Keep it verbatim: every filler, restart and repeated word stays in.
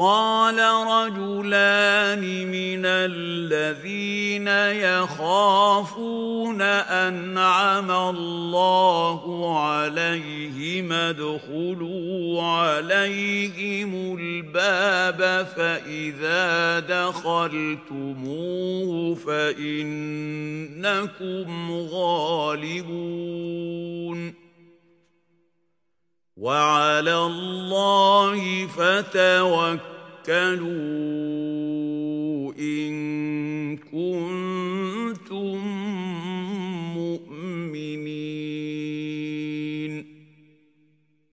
قال رجلان من الذين يخافون أنعم الله عليهم ادخلوا عليهم الباب فإذا دخلتموه فإنكم غالبون وعلى الله فتوكلوا إن كنتم